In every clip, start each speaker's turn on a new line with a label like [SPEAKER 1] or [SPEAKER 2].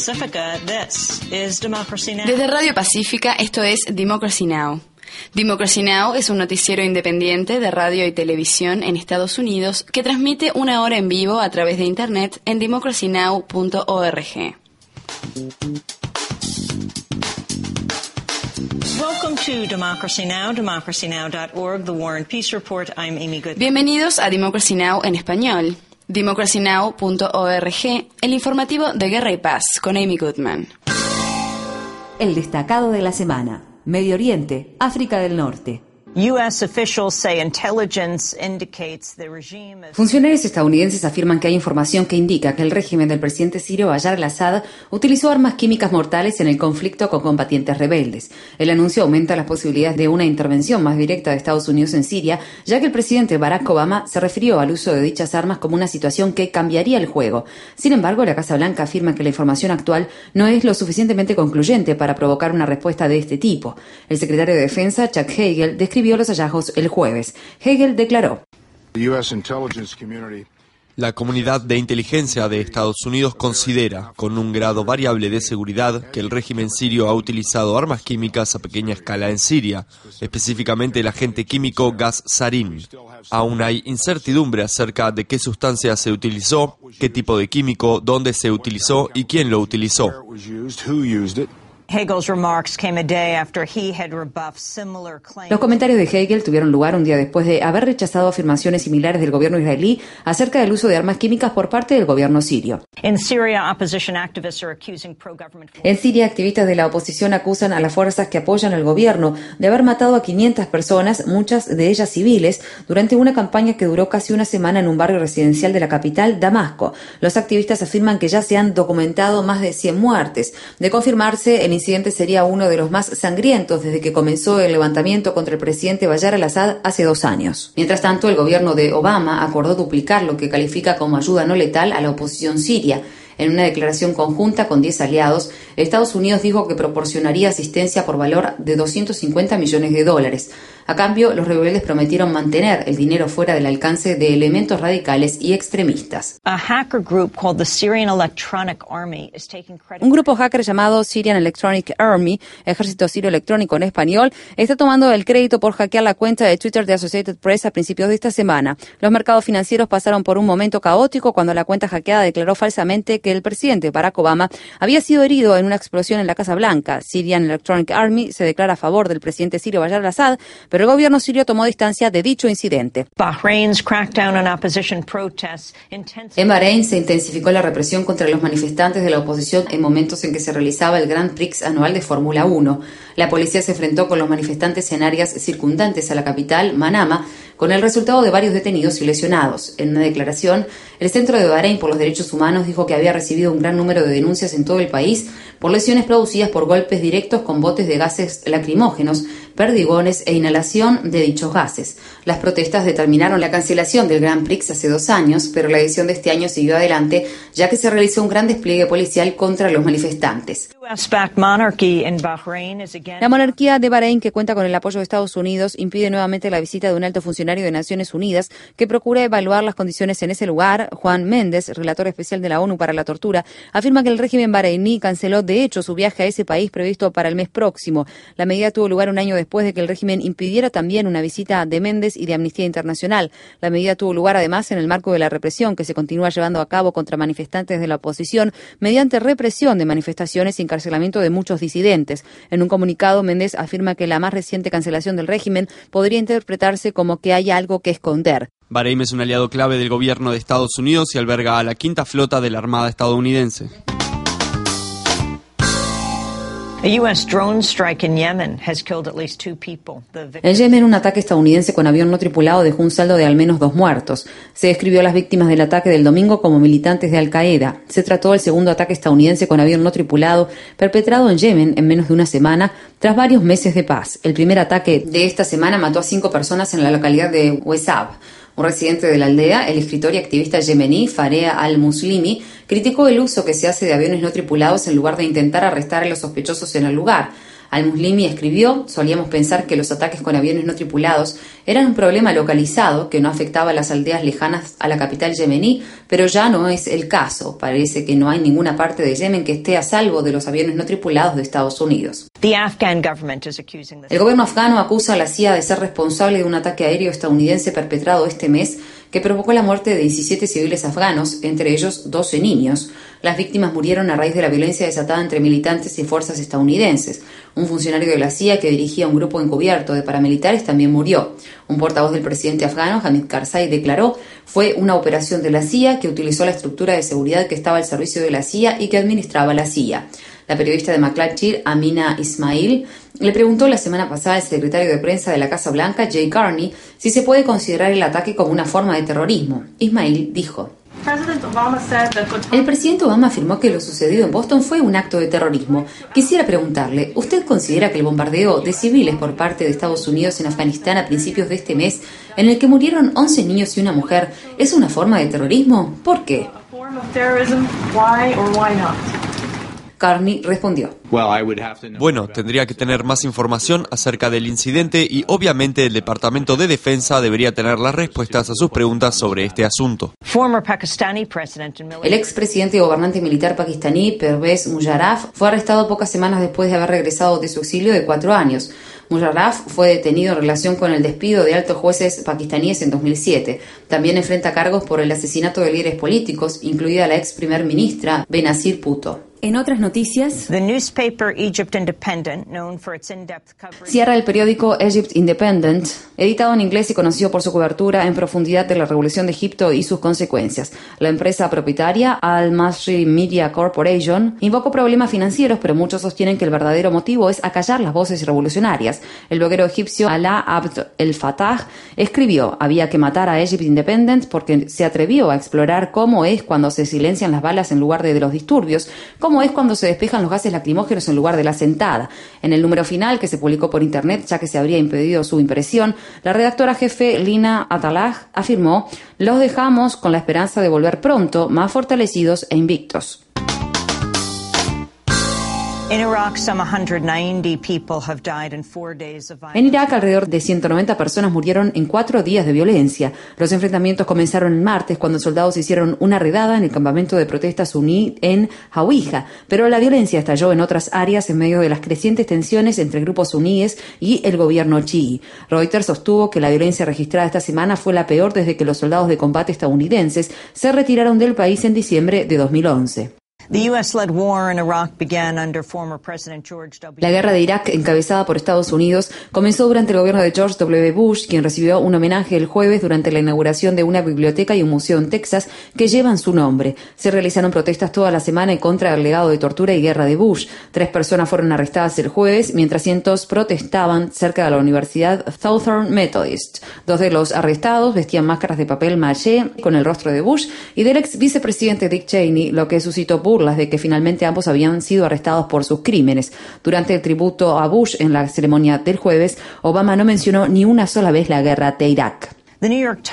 [SPEAKER 1] Pacifica, this is Democracy Now!
[SPEAKER 2] Desde Radio Pacífica, esto es Democracy Now! Democracy Now! Es un noticiero independiente de radio y televisión en Estados Unidos que transmite una hora en vivo a través de Internet en democracynow.org.
[SPEAKER 1] Welcome to Democracy Now!, democracynow.org, The War and Peace Report. I'm Amy Goodman.
[SPEAKER 2] Bienvenidos a Democracy Now! En español. democracynow.org, el informativo de Guerra y Paz, con Amy Goodman.
[SPEAKER 3] El destacado de la semana. Medio Oriente, África del Norte.
[SPEAKER 1] U.S. officials say intelligence indicates the regime is...
[SPEAKER 3] Funcionarios estadounidenses afirman que hay información que indica que el régimen del presidente sirio Bashar al-Assad utilizó armas químicas mortales en el conflicto con combatientes rebeldes. El anuncio aumenta las posibilidades de una intervención más directa de Estados Unidos en Siria, ya que el presidente Barack Obama se refirió al uso de dichas armas como una situación que cambiaría el juego. Sin embargo, la Casa Blanca afirma que la información actual no es lo suficientemente concluyente para provocar una respuesta de este tipo. El secretario de Defensa, Chuck Hagel, describió los hallazgos el jueves. Hagel declaró:
[SPEAKER 4] La comunidad de inteligencia de Estados Unidos considera, con un grado variable de seguridad, que el régimen sirio ha utilizado armas químicas a pequeña escala en Siria, específicamente el agente químico gas sarin. Aún hay incertidumbre acerca de qué sustancia se utilizó, qué tipo de químico, dónde se utilizó y quién lo utilizó.
[SPEAKER 1] Hagel's remarks came a day after he had rebuffed similar claims.
[SPEAKER 3] Los comentarios de Hagel tuvieron lugar un día después de haber rechazado afirmaciones similares del gobierno israelí acerca del uso de armas químicas por parte del gobierno sirio.
[SPEAKER 1] In Syria, opposition activists are accusing pro-government forces.
[SPEAKER 3] En Siria, activistas de la oposición acusan a las fuerzas que apoyan al gobierno de haber matado a 500 personas, muchas de ellas civiles, durante una campaña que duró casi una semana en un barrio residencial de la capital, Damasco. Los activistas afirman que ya se han documentado más de 100 muertes. De confirmarse, el incidente sería uno de los más sangrientos desde que comenzó el levantamiento contra el presidente Bashar al-Assad hace 2 años. Mientras tanto, el gobierno de Obama acordó duplicar lo que califica como ayuda no letal a la oposición siria. En una declaración conjunta con 10 aliados, Estados Unidos dijo que proporcionaría asistencia por valor de $250 millones. A cambio, los rebeldes prometieron mantener el dinero fuera del alcance de elementos radicales y extremistas. Un grupo hacker llamado Syrian Electronic Army, Ejército Sirio Electrónico en español, está tomando el crédito por hackear la cuenta de Twitter de Associated Press a principios de esta semana. Los mercados financieros pasaron por un momento caótico cuando la cuenta hackeada declaró falsamente que el presidente Barack Obama había sido herido en una explosión en la Casa Blanca. Syrian Electronic Army se declara a favor del presidente sirio Bashar al-Assad, pero el gobierno sirio tomó distancia de dicho incidente. En Bahrein se intensificó la represión contra los manifestantes de la oposición en momentos en que se realizaba el Grand Prix anual de Fórmula 1. La policía se enfrentó con los manifestantes en áreas circundantes a la capital, Manama, con el resultado de varios detenidos y lesionados. En una declaración, el Centro de Bahrein por los Derechos Humanos dijo que había recibido un gran número de denuncias en todo el país por lesiones producidas por golpes directos con botes de gases lacrimógenos, perdigones e inhalación de dichos gases. Las protestas determinaron la cancelación del Grand Prix hace 2 años, pero la edición de este año siguió adelante, ya que se realizó un gran despliegue policial contra los manifestantes. La monarquía de Bahrein, que cuenta con el apoyo de Estados Unidos, impide nuevamente la visita de un alto funcionario de Naciones Unidas que procura evaluar las condiciones en ese lugar. Juan Méndez, relator especial de la ONU para la tortura, afirma que el régimen bahreiní canceló de hecho su viaje a ese país previsto para el mes próximo. La medida tuvo lugar un año después de que el régimen impidiera también una visita de Méndez y de Amnistía Internacional. La medida tuvo lugar además en el marco de la represión que se continúa llevando a cabo contra manifestantes de la oposición mediante represión de manifestaciones y encarcelamiento de muchos disidentes. En un comunicado, Méndez afirma que la más reciente cancelación del régimen podría interpretarse como que hay algo que esconder.
[SPEAKER 4] Bahrein es un aliado clave del gobierno de Estados Unidos y alberga a la 5ª flota de la Armada estadounidense.
[SPEAKER 1] En
[SPEAKER 3] Yemen, un ataque estadounidense con avión no tripulado dejó un saldo de al menos 2 muertos. Se describió a las víctimas del ataque del domingo como militantes de Al-Qaeda. Se trató del segundo ataque estadounidense con avión no tripulado perpetrado en Yemen en menos de una semana, tras varios meses de paz. El primer ataque de esta semana mató a 5 personas en la localidad de Wesab. Un residente de la aldea, el escritor y activista yemení Farea al-Muslimi, criticó el uso que se hace de aviones no tripulados en lugar de intentar arrestar a los sospechosos en el lugar. Al-Muslimi escribió: solíamos pensar que los ataques con aviones no tripulados eran un problema localizado que no afectaba a las aldeas lejanas a la capital yemení, pero ya no es el caso. Parece que no hay ninguna parte de Yemen que esté a salvo de los aviones no tripulados de Estados Unidos. El gobierno afgano acusa a la CIA de ser responsable de un ataque aéreo estadounidense perpetrado este mes que provocó la muerte de 17 civiles afganos, entre ellos 12 niños. Las víctimas murieron a raíz de la violencia desatada entre militantes y fuerzas estadounidenses. Un funcionario de la CIA que dirigía un grupo encubierto de paramilitares también murió. Un portavoz del presidente afgano, Hamid Karzai, declaró: fue una operación de la CIA que utilizó la estructura de seguridad que estaba al servicio de la CIA y que administraba la CIA. La periodista de McClatchy, Amina Ismail, le preguntó la semana pasada al secretario de prensa de la Casa Blanca, Jay Carney, si se puede considerar el ataque como una forma de terrorismo. Ismail dijo: el presidente Obama afirmó que lo sucedido en Boston fue un acto de terrorismo. Quisiera preguntarle, ¿usted considera que el bombardeo de civiles por parte de Estados Unidos en Afganistán a principios de este mes, en el que murieron 11 niños y una mujer, es una forma de terrorismo? ¿Por qué? Carney respondió:
[SPEAKER 4] bueno, tendría que tener más información acerca del incidente y obviamente el Departamento de Defensa debería tener las respuestas a sus preguntas sobre este asunto.
[SPEAKER 3] El expresidente y gobernante militar pakistaní Pervez Musharraf fue arrestado pocas semanas después de haber regresado de su exilio de 4 años. Musharraf fue detenido en relación con el despido de altos jueces pakistaníes en 2007. También enfrenta cargos por el asesinato de líderes políticos, incluida la ex primer ministra Benazir Bhutto.
[SPEAKER 5] En otras noticias,
[SPEAKER 3] cierra el periódico Egypt Independent, editado en inglés y conocido por su cobertura en profundidad de la revolución de Egipto y sus consecuencias. La empresa propietaria, Al Masry Media Corporation, invocó problemas financieros, pero muchos sostienen que el verdadero motivo es acallar las voces revolucionarias. El bloguero egipcio Alaa Abd El Fattah escribió: había que matar a Egypt Independent porque se atrevió a explorar cómo es cuando se silencian las balas en lugar de los disturbios, cómo es cuando se despejan los gases lacrimógenos en lugar de la sentada. En el número final, que se publicó por internet ya que se habría impedido su impresión, la redactora jefe Lina Atallah afirmó: los dejamos con la esperanza de volver pronto, más fortalecidos e invictos. En Irak, alrededor de 190 personas murieron en 4 días de violencia. Los enfrentamientos comenzaron el martes cuando soldados hicieron una redada en el campamento de protesta suní en Hawija, pero la violencia estalló en otras áreas en medio de las crecientes tensiones entre grupos suníes y el gobierno chií. Reuters sostuvo que la violencia registrada esta semana fue la peor desde que los soldados de combate estadounidenses se retiraron del país en diciembre de 2011. La guerra de Irak, encabezada por Estados Unidos, comenzó durante el gobierno de George W. Bush, quien recibió un homenaje el jueves durante la inauguración de una biblioteca y un museo en Texas que llevan su nombre. Se realizaron protestas toda la semana en contra del legado de tortura y guerra de Bush. 3 personas fueron arrestadas el jueves, mientras cientos protestaban cerca de la Universidad Southern Methodist. 2 de los arrestados vestían máscaras de papel maché con el rostro de Bush y del ex vicepresidente Dick Cheney, lo que suscitó burlas de que finalmente ambos habían sido arrestados por sus crímenes. Durante el tributo a Bush en la ceremonia del jueves, Obama no mencionó ni una sola vez la guerra de Irak. El New York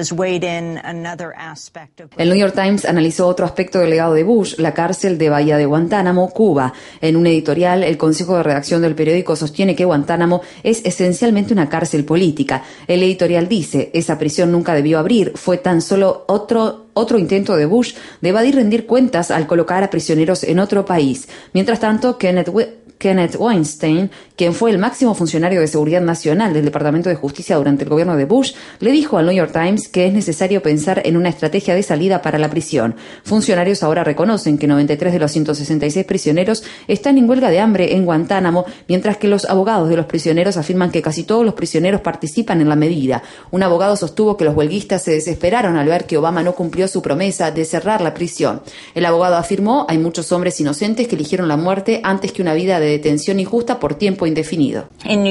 [SPEAKER 3] Times analizó otro aspecto del legado de Bush, la cárcel de Bahía de Guantánamo, Cuba. En un editorial, el consejo de redacción del periódico sostiene que Guantánamo es esencialmente una cárcel política. El editorial dice: esa prisión nunca debió abrir, fue tan solo otro intento de Bush de evadir rendir cuentas al colocar a prisioneros en otro país. Mientras tanto, Kenneth Weinstein, quien fue el máximo funcionario de seguridad nacional del Departamento de Justicia durante el gobierno de Bush, le dijo al New York Times que es necesario pensar en una estrategia de salida para la prisión. Funcionarios ahora reconocen que 93 de los 166 prisioneros están en huelga de hambre en Guantánamo, mientras que los abogados de los prisioneros afirman que casi todos los prisioneros participan en la medida. Un abogado sostuvo que los huelguistas se desesperaron al ver que Obama no cumplió su promesa de cerrar la prisión. El abogado afirmó: hay muchos hombres inocentes que eligieron la muerte antes que una vida de detención injusta por tiempo indefinido. En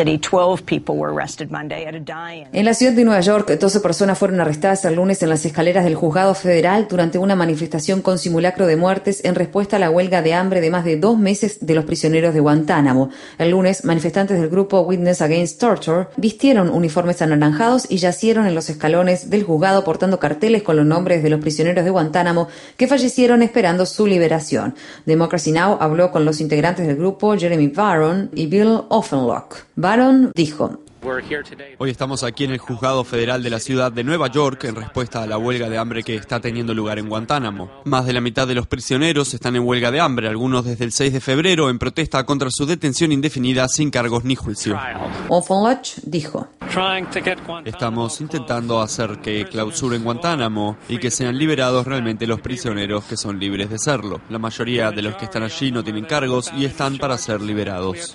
[SPEAKER 3] la ciudad de Nueva York, 12 personas fueron arrestadas el lunes en las escaleras del juzgado federal durante una manifestación con simulacro de muertes en respuesta a la huelga de hambre de más de 2 meses de los prisioneros de Guantánamo. El lunes, manifestantes del grupo Witness Against Torture vistieron uniformes anaranjados y yacieron en los escalones del juzgado portando carteles con los nombres de los prisioneros de Guantánamo que fallecieron esperando su liberación. Democracy Now! Habló con los integrantes del grupo grupo Jeremy Barron y Bill Offenloch. Barron dijo:
[SPEAKER 4] Hoy estamos aquí en el Juzgado Federal de la ciudad de Nueva York en respuesta a la huelga de hambre que está teniendo lugar en Guantánamo. Más de la mitad de los prisioneros están en huelga de hambre, algunos desde el 6 de febrero, en protesta contra su detención indefinida sin cargos ni juicio.
[SPEAKER 3] Offenloch dijo:
[SPEAKER 4] Estamos intentando hacer que clausuren Guantánamo y que sean liberados realmente los prisioneros que son libres de serlo. La mayoría de los que están allí no tienen cargos y están para ser liberados.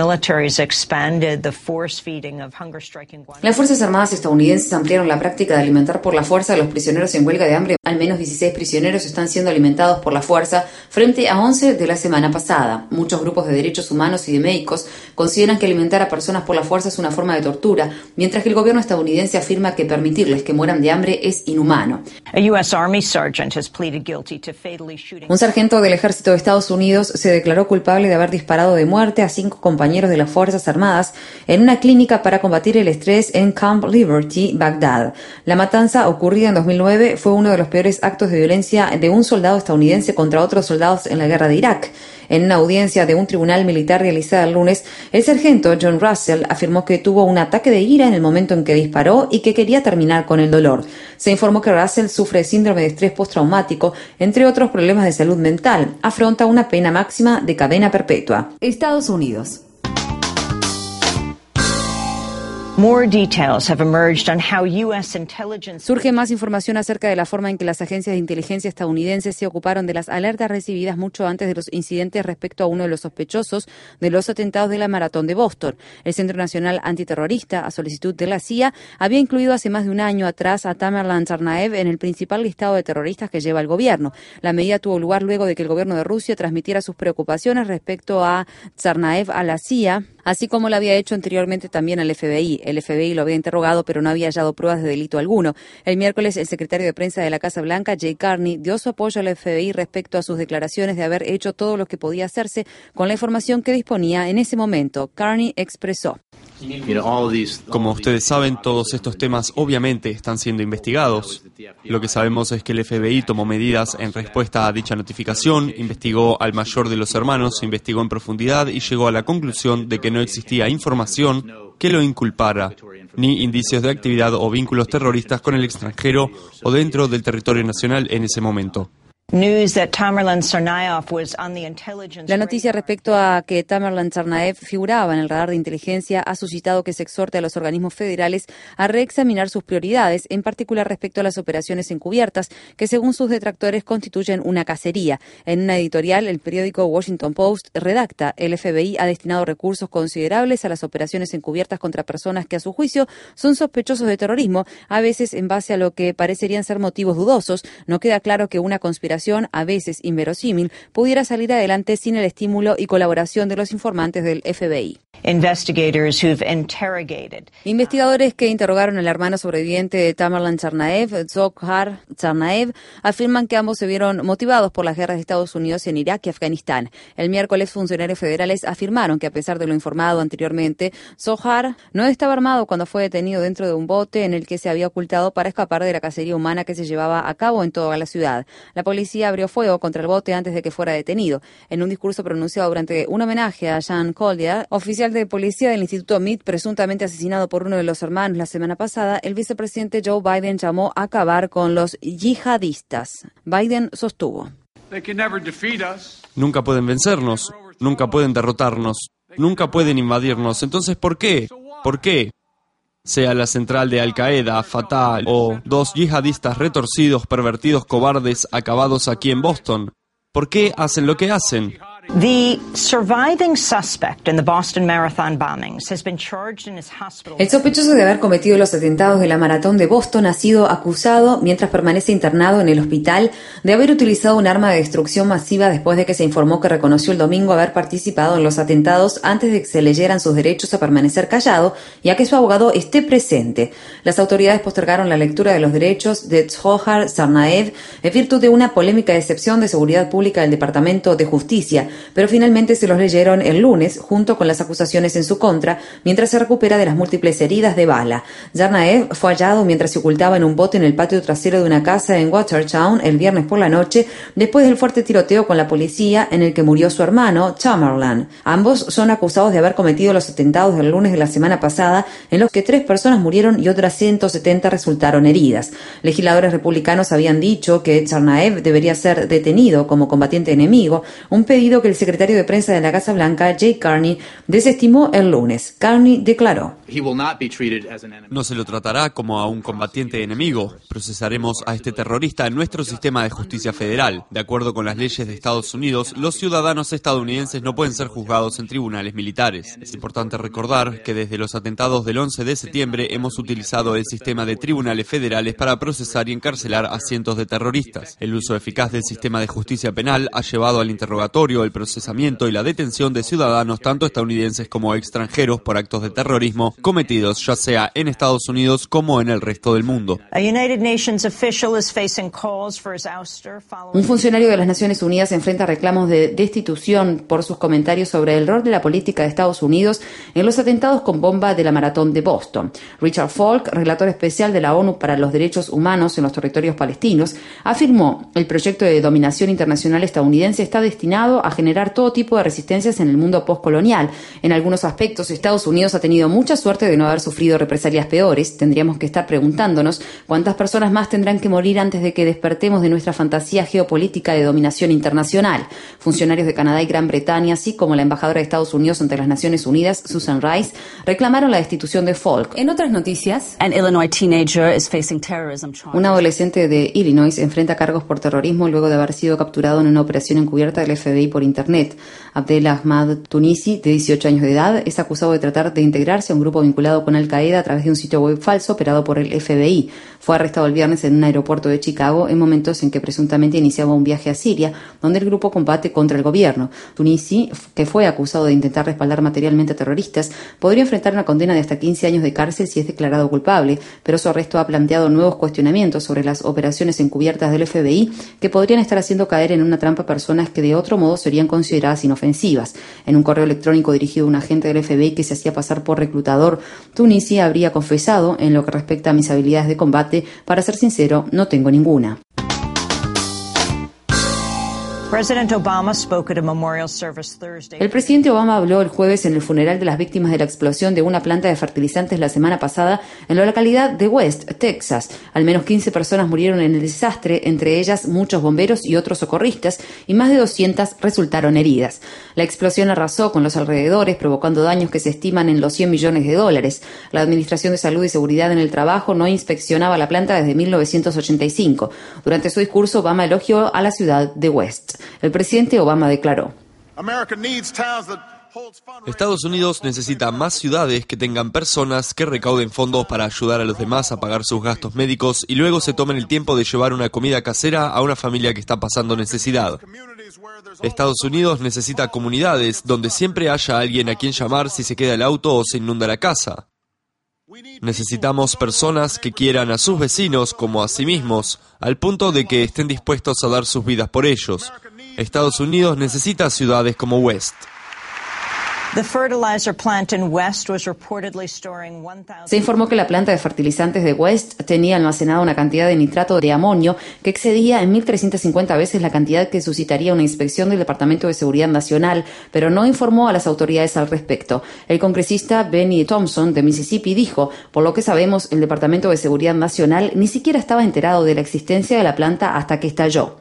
[SPEAKER 3] Las Fuerzas Armadas estadounidenses ampliaron la práctica de alimentar por la fuerza a los prisioneros en huelga de hambre. Al menos 16 prisioneros están siendo alimentados por la fuerza frente a 11 de la semana pasada. Muchos grupos de derechos humanos y de médicos consideran que alimentar a personas por la fuerza es una forma de tortura, mientras que el gobierno estadounidense afirma que permitirles que mueran de hambre es inhumano. Un sargento del ejército de Estados Unidos se declaró culpable de haber disparado de muerte a 5 compañeros de las Fuerzas Armadas en una clínica para combatir el estrés en Camp Liberty, Bagdad. La matanza, ocurrida en 2009, fue uno de los peores actos de violencia de un soldado estadounidense contra otros soldados en la guerra de Irak. En una audiencia de un tribunal militar realizada el lunes, el sargento John Russell afirmó que tuvo un ataque de ira en el momento en que disparó y que quería terminar con el dolor. Se informó que Russell sufre síndrome de estrés postraumático, entre otros problemas de salud mental. Afronta una pena máxima de cadena perpetua. Estados Unidos. Surge más información acerca de la forma en que las agencias de inteligencia estadounidenses se ocuparon de las alertas recibidas mucho antes de los incidentes respecto a uno de los sospechosos de los atentados de la Maratón de Boston. El Centro Nacional Antiterrorista, a solicitud de la CIA, había incluido hace más de un año atrás a Tamerlan Tsarnaev en el principal listado de terroristas que lleva el gobierno. La medida tuvo lugar luego de que el gobierno de Rusia transmitiera sus preocupaciones respecto a Tsarnaev a la CIA, así como lo había hecho anteriormente también al FBI. El FBI lo había interrogado, pero no había hallado pruebas de delito alguno. El miércoles, el secretario de prensa de la Casa Blanca, Jay Carney, dio su apoyo al FBI respecto a sus declaraciones de haber hecho todo lo que podía hacerse con la información que disponía en ese momento. Carney expresó:
[SPEAKER 4] Como ustedes saben, todos estos temas obviamente están siendo investigados. Lo que sabemos es que el FBI tomó medidas en respuesta a dicha notificación, investigó al mayor de los hermanos, investigó en profundidad y llegó a la conclusión de que no existía información que lo inculpara, ni indicios de actividad o vínculos terroristas con el extranjero o dentro del territorio nacional en ese momento.
[SPEAKER 3] La noticia respecto a que Tamerlan Tsarnaev figuraba en el radar de inteligencia ha suscitado que se exhorte a los organismos federales a reexaminar sus prioridades, en particular respecto a las operaciones encubiertas, que según sus detractores constituyen una cacería. En una editorial, el periódico Washington Post redacta: el FBI ha destinado recursos considerables a las operaciones encubiertas contra personas que a su juicio son sospechosos de terrorismo, a veces en base a lo que parecerían ser motivos dudosos. No queda claro que una conspiración, a veces inverosímil, pudiera salir adelante sin el estímulo y colaboración de los informantes del FBI. Investigadores que interrogaron al hermano sobreviviente de Tamerlan Tsarnaev, Zohar Tsarnaev, afirman que ambos se vieron motivados por las guerras de Estados Unidos en Irak y Afganistán. El miércoles, funcionarios federales afirmaron que, a pesar de lo informado anteriormente, Zohar no estaba armado cuando fue detenido dentro de un bote en el que se había ocultado para escapar de la cacería humana que se llevaba a cabo en toda la ciudad. La policía abrió fuego contra el bote antes de que fuera detenido. En un discurso pronunciado durante un homenaje a Jean Collier, oficial de policía del Instituto Meade, presuntamente asesinado por uno de los hermanos la semana pasada, el vicepresidente Joe Biden llamó a acabar con los yihadistas. Biden sostuvo:
[SPEAKER 4] Nunca pueden vencernos, nunca pueden derrotarnos, nunca pueden invadirnos. Entonces, ¿por qué? ¿Por qué? Sea la central de Al-Qaeda, Fatah o 2 yihadistas retorcidos, pervertidos, cobardes, acabados aquí en Boston. ¿Por qué hacen lo que hacen?
[SPEAKER 3] El sospechoso de haber cometido los atentados de la Maratón de Boston ha sido acusado, mientras permanece internado en el hospital, de haber utilizado un arma de destrucción masiva después de que se informó que reconoció el domingo haber participado en los atentados antes de que se leyeran sus derechos a permanecer callado y a que su abogado esté presente. Las autoridades postergaron la lectura de los derechos de Zohar Tsarnaev en virtud de una polémica excepción de seguridad pública del Departamento de Justicia. pero finalmente se los leyeron el lunes junto con las acusaciones en su contra, mientras se recupera de las múltiples heridas de bala. Tsarnaev fue hallado mientras se ocultaba en un bote en el patio trasero de una casa en Watertown el viernes por la noche, después del fuerte tiroteo con la policía en el que murió su hermano, Tamerlan. Ambos son acusados de haber cometido los atentados del lunes de la semana pasada, en los que 3 personas murieron y otras 170 resultaron heridas. Legisladores republicanos habían dicho que Tsarnaev debería ser detenido como combatiente enemigo, un pedido que el secretario de prensa de la Casa Blanca, Jay Carney, desestimó el lunes. Carney declaró:
[SPEAKER 4] No se lo tratará como a un combatiente enemigo. Procesaremos a este terrorista en nuestro sistema de justicia federal. De acuerdo con las leyes de Estados Unidos, los ciudadanos estadounidenses no pueden ser juzgados en tribunales militares. Es importante recordar que desde los atentados del 11 de septiembre hemos utilizado el sistema de tribunales federales para procesar y encarcelar a cientos de terroristas. El uso eficaz del sistema de justicia penal ha llevado al interrogatorio, el procesamiento y la detención de ciudadanos tanto estadounidenses como extranjeros por actos de terrorismo cometidos ya sea en Estados Unidos como en el resto del mundo.
[SPEAKER 3] Un funcionario de las Naciones Unidas enfrenta reclamos de destitución por sus comentarios sobre el rol de la política de Estados Unidos en los atentados con bomba de la maratón de Boston. Richard Falk, relator especial de la ONU para los Derechos Humanos en los territorios palestinos, afirmó: el proyecto de dominación internacional estadounidense está destinado a generar todo tipo de resistencias en el mundo postcolonial. En algunos aspectos, Estados Unidos ha tenido mucha suerte de no haber sufrido represalias peores. Tendríamos que estar preguntándonos cuántas personas más tendrán que morir antes de que despertemos de nuestra fantasía geopolítica de dominación internacional. Funcionarios de Canadá y Gran Bretaña, así como la embajadora de Estados Unidos ante las Naciones Unidas, Susan Rice, reclamaron la destitución de Falk. En otras noticias, un adolescente de Illinois enfrenta cargos por terrorismo luego de haber sido capturado en una operación encubierta del FBI por Internet. Abdel Ahmad Tunisi, de 18 años de edad, es acusado de tratar de integrarse a un grupo vinculado con Al-Qaeda a través de un sitio web falso operado por el FBI. Fue arrestado el viernes en un aeropuerto de Chicago en momentos en que presuntamente iniciaba un viaje a Siria, donde el grupo combate contra el gobierno. Tunisi, que fue acusado de intentar respaldar materialmente a terroristas, podría enfrentar una condena de hasta 15 años de cárcel si es declarado culpable, pero su arresto ha planteado nuevos cuestionamientos sobre las operaciones encubiertas del FBI que podrían estar haciendo caer en una trampa a personas que de otro modo serían consideradas inofensivas. En un correo electrónico dirigido a un agente del FBI que se hacía pasar por reclutador, Tunisi habría confesado: en lo que respecta a mis habilidades de combate, para ser sincero, no tengo ninguna. El presidente Obama habló el jueves en el funeral de las víctimas de la explosión de una planta de fertilizantes la semana pasada en la localidad de West, Texas. Al menos 15 personas murieron en el desastre, entre ellas muchos bomberos y otros socorristas, y más de 200 resultaron heridas. La explosión arrasó con los alrededores, provocando daños que se estiman en los $100 millones. La Administración de Salud y Seguridad en el Trabajo no inspeccionaba la planta desde 1985. Durante su discurso, Obama elogió a la ciudad de West. El presidente Obama declaró:
[SPEAKER 4] Estados Unidos necesita más ciudades que tengan personas que recauden fondos para ayudar a los demás a pagar sus gastos médicos y luego se tomen el tiempo de llevar una comida casera a una familia que está pasando necesidad. Estados Unidos necesita comunidades donde siempre haya alguien a quien llamar si se queda el auto o se inunda la casa. Necesitamos personas que quieran a sus vecinos como a sí mismos, al punto de que estén dispuestos a dar sus vidas por ellos. Estados Unidos necesita ciudades como West.
[SPEAKER 3] Se informó que la planta de fertilizantes de West tenía almacenada una cantidad de nitrato de amonio que excedía en 1.350 veces la cantidad que suscitaría una inspección del Departamento de Seguridad Nacional, pero no informó a las autoridades al respecto. El congresista Benny Thompson de Mississippi dijo: por lo que sabemos, el Departamento de Seguridad Nacional ni siquiera estaba enterado de la existencia de la planta hasta que estalló.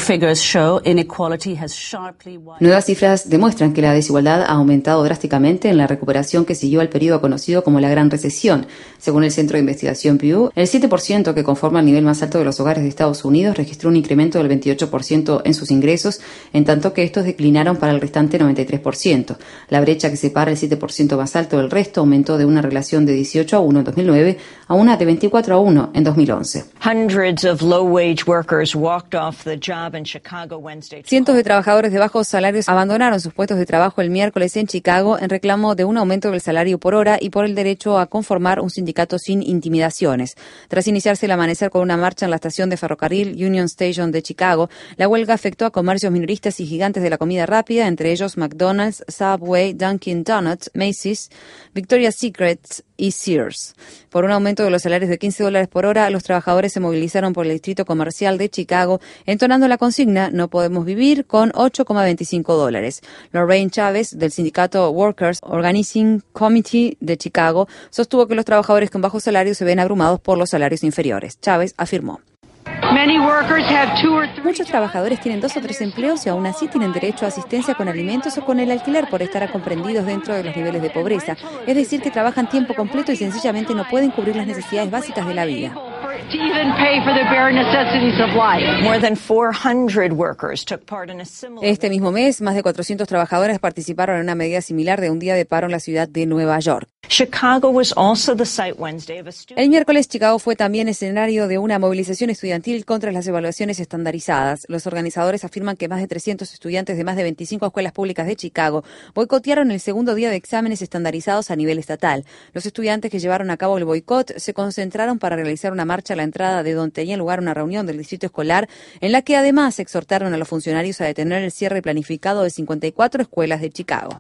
[SPEAKER 3] Nuevas cifras demuestran que la desigualdad ha aumentado drásticamente en la recuperación que siguió al periodo conocido como la Gran Recesión. Según el Centro de Investigación Pew, el 7% que conforma el nivel más alto de los hogares de Estados Unidos registró un incremento del 28% en sus ingresos, en tanto que estos declinaron para el restante 93%. La brecha que separa el 7% más alto del resto aumentó de una relación de 18-1 en 2009 a una de 24-1 en 2011. Cientos de trabajadores de bajos salarios abandonaron sus puestos de trabajo el miércoles en Chicago en reclamo de un aumento del salario por hora y por el derecho a conformar un sindicato sin intimidaciones. Tras iniciarse el amanecer con una marcha en la estación de ferrocarril Union Station de Chicago, la huelga afectó a comercios minoristas y gigantes de la comida rápida, entre ellos McDonald's, Subway, Dunkin' Donuts, Macy's, Victoria's Secret y Sears. Por un aumento de los salarios de $15 por hora, los trabajadores se movilizaron por el distrito comercial de Chicago, entonando la consigna "No podemos vivir" con $8,25. Lorraine Chávez, del sindicato Workers Organizing Committee de Chicago, sostuvo que los trabajadores con bajos salarios se ven abrumados por los salarios inferiores. Chávez afirmó: muchos trabajadores tienen 2 o 3 empleos y aún así tienen derecho a asistencia con alimentos o con el alquiler por estar comprendidos dentro de los niveles de pobreza. Es decir, que trabajan tiempo completo y sencillamente no pueden cubrir las necesidades básicas de la vida. Este mismo mes, más de 400 trabajadores participaron en una medida similar de un día de paro en la ciudad de Nueva York. El miércoles, Chicago fue también escenario de una movilización estudiantil contra las evaluaciones estandarizadas. Los organizadores afirman que más de 300 estudiantes de más de 25 escuelas públicas de Chicago boicotearon el segundo día de exámenes estandarizados a nivel estatal. Los estudiantes que llevaron a cabo el boicot se concentraron para realizar una marcha a la entrada de donde tenía lugar una reunión del distrito escolar, en la que además exhortaron a los funcionarios a detener el cierre planificado de 54 escuelas de Chicago.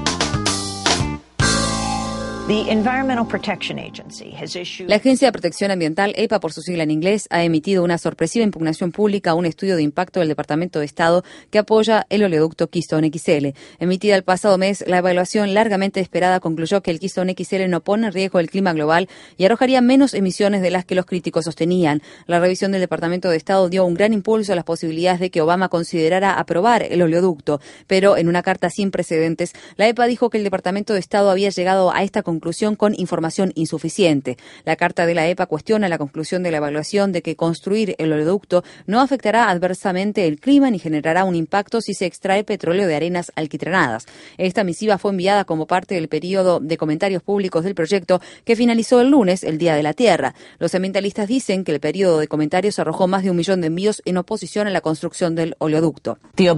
[SPEAKER 3] La Agencia de Protección Ambiental, EPA por su sigla en inglés, ha emitido una sorpresiva impugnación pública a un estudio de impacto del Departamento de Estado que apoya el oleoducto Keystone XL. Emitida el pasado mes, la evaluación largamente esperada concluyó que el Keystone XL no pone en riesgo el clima global y arrojaría menos emisiones de las que los críticos sostenían. La revisión del Departamento de Estado dio un gran impulso a las posibilidades de que Obama considerara aprobar el oleoducto, pero en una carta sin precedentes, la EPA dijo que el Departamento de Estado había llegado a esta conclusión con información insuficiente. La carta de la EPA cuestiona la conclusión de la evaluación de que construir el oleoducto no afectará adversamente el clima ni generará un impacto si se extrae petróleo de arenas alquitranadas. Esta misiva fue enviada como parte del periodo de comentarios públicos del proyecto que finalizó el lunes, el Día de la Tierra. Los ambientalistas dicen que el periodo de comentarios arrojó más de 1 millón de envíos en oposición a la construcción del oleoducto. El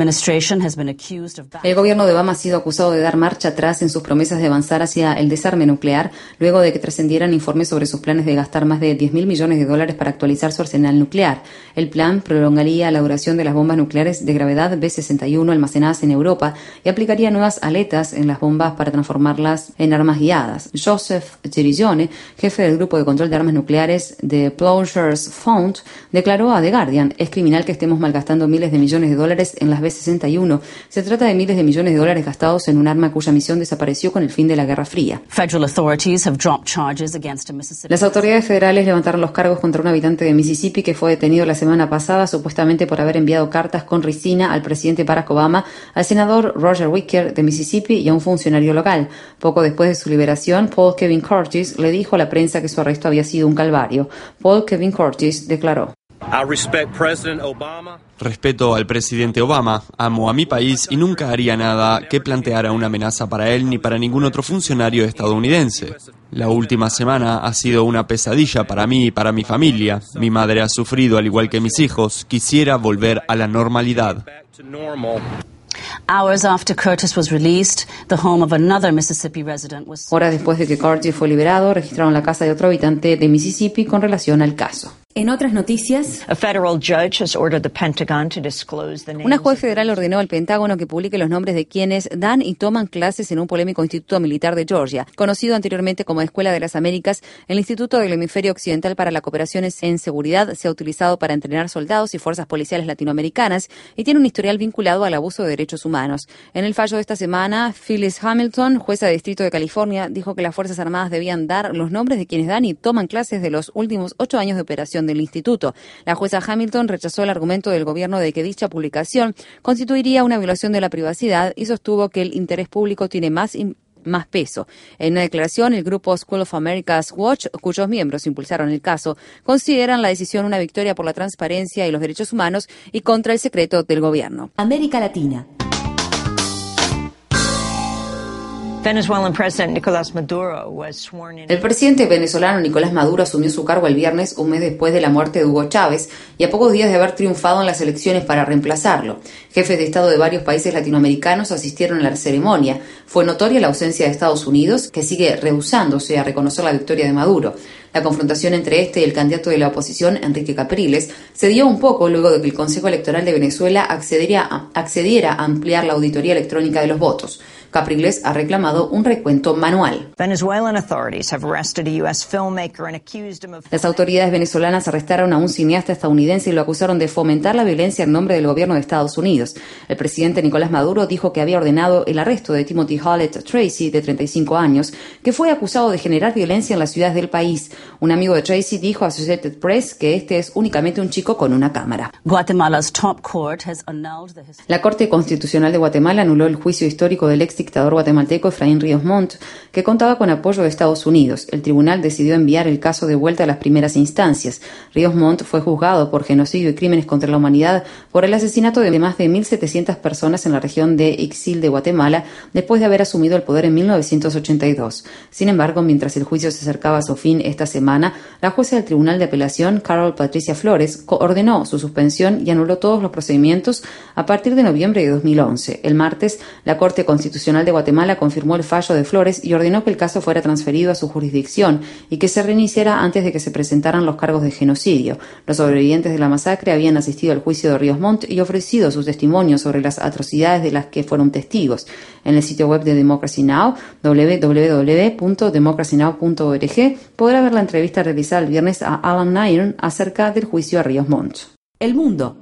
[SPEAKER 3] gobierno de Obama ha sido acusado de dar marcha atrás en sus promesas de avanzar hacia el desarme nuclear, luego de que trascendieran informes sobre sus planes de gastar más de $10.000 millones para actualizar su arsenal nuclear. El plan prolongaría la duración de las bombas nucleares de gravedad B-61 almacenadas en Europa y aplicaría nuevas aletas en las bombas para transformarlas en armas guiadas. Joseph Girillone, jefe del grupo de control de armas nucleares de Ploughshares Fund, declaró a The Guardian: es criminal que estemos malgastando miles de millones de dólares en las B-61. Se trata de miles de millones de dólares gastados en un arma cuya misión desapareció con el fin de la Guerra Fría. Las autoridades federales levantaron los cargos contra un habitante de Mississippi que fue detenido la semana pasada supuestamente por haber enviado cartas con ricina al presidente Barack Obama, al senador Roger Wicker de Mississippi y a un funcionario local. Poco después de su liberación, Paul Kevin Curtis le dijo a la prensa que su arresto había sido un calvario. Paul Kevin Curtis declaró:
[SPEAKER 4] respeto al presidente Obama, amo a mi país y nunca haría nada que planteara una amenaza para él ni para ningún otro funcionario estadounidense. La última semana ha sido una pesadilla para mí y para mi familia. Mi madre ha sufrido al igual que mis hijos. Quisiera volver a la normalidad.
[SPEAKER 3] Horas después de que Curtis fue liberado, registraron la casa de otro habitante de Mississippi con relación al caso. En otras noticias, una juez federal ordenó al Pentágono que publique los nombres de quienes dan y toman clases en un polémico instituto militar de Georgia, conocido anteriormente como Escuela de las Américas. El Instituto del Hemisferio Occidental para la Cooperación en Seguridad se ha utilizado para entrenar soldados y fuerzas policiales latinoamericanas y tiene un historial vinculado al abuso de derechos humanos. En el fallo de esta semana, Phyllis Hamilton, jueza de Distrito de California, dijo que las Fuerzas Armadas debían dar los nombres de quienes dan y toman clases de los últimos 8 años de operación del instituto. La jueza Hamilton rechazó el argumento del gobierno de que dicha publicación constituiría una violación de la privacidad y sostuvo que el interés público tiene más peso. En una declaración, el grupo School of America's Watch, cuyos miembros impulsaron el caso, consideran la decisión una victoria por la transparencia y los derechos humanos y contra el secreto del gobierno. América Latina. El presidente venezolano Nicolás Maduro asumió su cargo el viernes, un mes después de la muerte de Hugo Chávez, y a pocos días de haber triunfado en las elecciones para reemplazarlo. Jefes de Estado de varios países latinoamericanos asistieron a la ceremonia. Fue notoria la ausencia de Estados Unidos, que sigue rehusándose a reconocer la victoria de Maduro. La confrontación entre este y el candidato de la oposición, Enrique Capriles, se dio un poco luego de que el Consejo Electoral de Venezuela accediera a ampliar la auditoría electrónica de los votos. Capriles ha reclamado un recuento manual. Las autoridades venezolanas arrestaron a un cineasta estadounidense y lo acusaron de fomentar la violencia en nombre del gobierno de Estados Unidos. El presidente Nicolás Maduro dijo que había ordenado el arresto de Timothy Hollett Tracy, de 35 años, que fue acusado de generar violencia en las ciudades del país. Un amigo de Tracy dijo a Associated Press que este es únicamente un chico con una cámara. La Corte Constitucional de Guatemala anuló el juicio histórico del ex dictador guatemalteco Efraín Ríos Montt, que contaba con apoyo de Estados Unidos. El tribunal decidió enviar el caso de vuelta a las primeras instancias. Ríos Montt fue juzgado por genocidio y crímenes contra la humanidad por el asesinato de más de 1.700 personas en la región de Ixil de Guatemala, después de haber asumido el poder en 1982. Sin embargo, mientras el juicio se acercaba a su fin esta semana, la jueza del Tribunal de Apelación, Carol Patricia Flores, ordenó su suspensión y anuló todos los procedimientos a partir de noviembre de 2011. El martes, la Corte Constitucional de Guatemala confirmó el fallo de Flores y ordenó que el caso fuera transferido a su jurisdicción y que se reiniciara antes de que se presentaran los cargos de genocidio. Los sobrevivientes de la masacre habían asistido al juicio de Ríos Montt y ofrecido sus testimonios sobre las atrocidades de las que fueron testigos. En el sitio web de Democracy Now!, www.democracynow.org, podrá ver la entrevista realizada el viernes a Alan Nairn acerca del juicio a Ríos Montt. El mundo.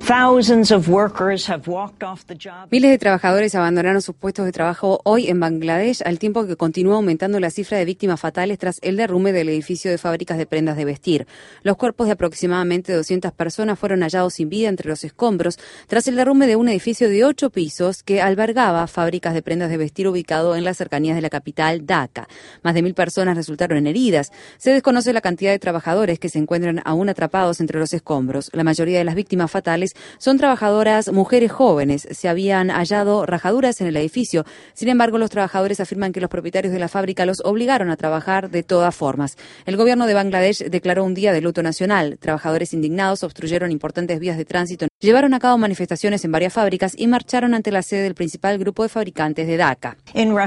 [SPEAKER 3] Miles de trabajadores abandonaron sus puestos de trabajo hoy en Bangladesh, al tiempo que continúa aumentando la cifra de víctimas fatales tras el derrumbe del edificio de fábricas de prendas de vestir. Los cuerpos de aproximadamente 200 personas fueron hallados sin vida entre los escombros tras el derrumbe de un edificio de 8 pisos que albergaba fábricas de prendas de vestir ubicado en las cercanías de la capital, Dhaka. Más de 1.000 personas resultaron heridas. Se desconoce la cantidad de trabajadores que se encuentran aún atrapados entre los escombros. La mayoría de las víctimas fatales son trabajadoras mujeres jóvenes. Se habían hallado rajaduras en el edificio. Sin embargo, los trabajadores afirman que los propietarios de la fábrica los obligaron a trabajar de todas formas. El gobierno de Bangladesh declaró un día de luto nacional. Trabajadores indignados obstruyeron importantes vías de tránsito, llevaron a cabo manifestaciones en varias fábricas y marcharon ante la sede del principal grupo de fabricantes de Dhaka. En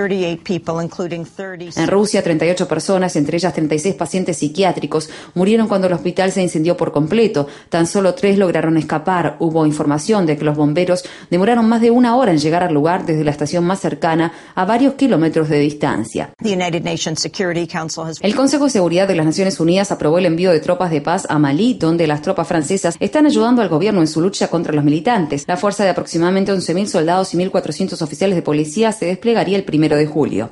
[SPEAKER 3] Rusia, 38 personas, entre ellas 36 pacientes psiquiátricos, murieron cuando el hospital se incendió por completo. Tan solo 3 lograron escapar. Hubo información de que los bomberos demoraron más de 1 hora en llegar al lugar desde la estación más cercana a varios kilómetros de distancia. El Consejo de Seguridad de las Naciones Unidas aprobó el envío de tropas de paz a Malí, donde las tropas francesas están ayudando al gobierno en su lucha contra los militantes. La fuerza de aproximadamente 11.000 soldados y 1.400 oficiales de policía se desplegaría el 1 de julio.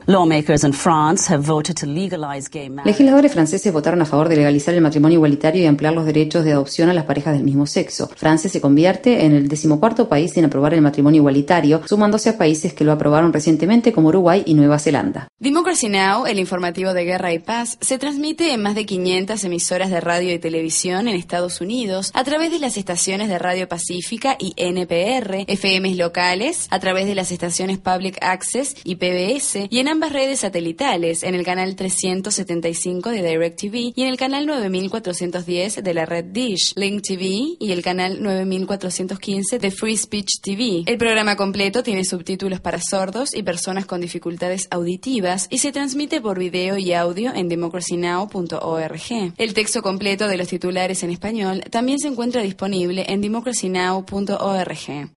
[SPEAKER 3] Legisladores franceses votaron a favor de legalizar el matrimonio igualitario y ampliar los derechos de adopción a las parejas del mismo sexo. Francia se convierte en el 14º país en aprobar el matrimonio igualitario, sumándose a países que lo aprobaron recientemente como Uruguay y Nueva Zelanda.
[SPEAKER 2] Democracy Now!, el informativo de guerra y paz, se transmite en más de 500 emisoras de radio y televisión en Estados Unidos a través de las estaciones de Radio Pacífica y NPR, FMs locales, a través de las estaciones Public Access y PBS, y en ambas redes satelitales, en el canal 375 de DirecTV y en el canal 9410 de la red Dish, Link TV y el canal 9415 de Free Speech TV. El programa completo tiene subtítulos para sordos y personas con dificultades auditivas y se transmite por video y audio en democracynow.org. El texto completo de los titulares en español también se encuentra disponible en democracynow.org.